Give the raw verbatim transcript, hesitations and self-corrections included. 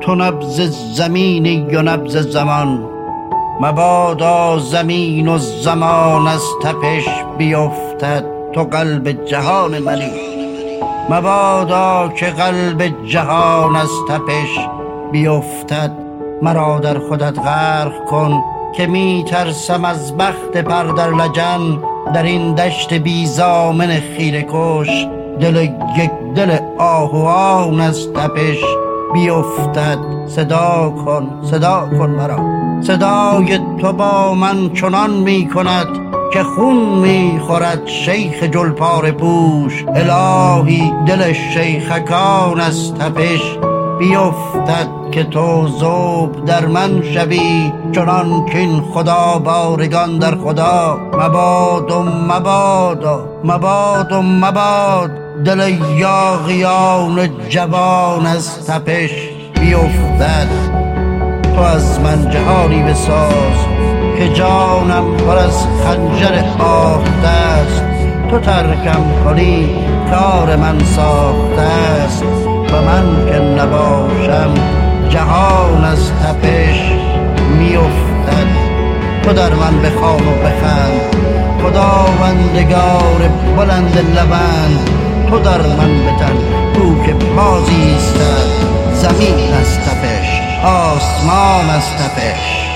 تو نبض زمینی و نبض زمان، مبادا زمین و زمان از تپش بیفتد. تو قلب جهان منی، مبادا که قلب جهان از تپش بیفتد. مرا در خودت غرق کن که می ترسم از بخت پر در لجن. در این دشت بی زامن خیره کش، دل یک دل آهوان از تپش بیفتد. صدا کن صدا کن مرا، صدای تو با من چنان می کند که خون می خورد شیخ جلپار پوش. الهی دل شیخکان از تپش بیفتد که تو ذوب در من شوی، چنان که این خدا بارگان در خدا. مباد و مباد مباد و مباد دل یاغیان جوان از تپش بیفتد. تو از من جهانی بساز که جانم پر از خنجر آخته است. تو ترکم کنی کار من ساخته است، و من که نباشم جهان از تپش میافتد. تو در من بخوان و بخند خداوندگار بلند لبند. تو در من بتن تو که بازی استد، زمین از تپش آسمان از تپش.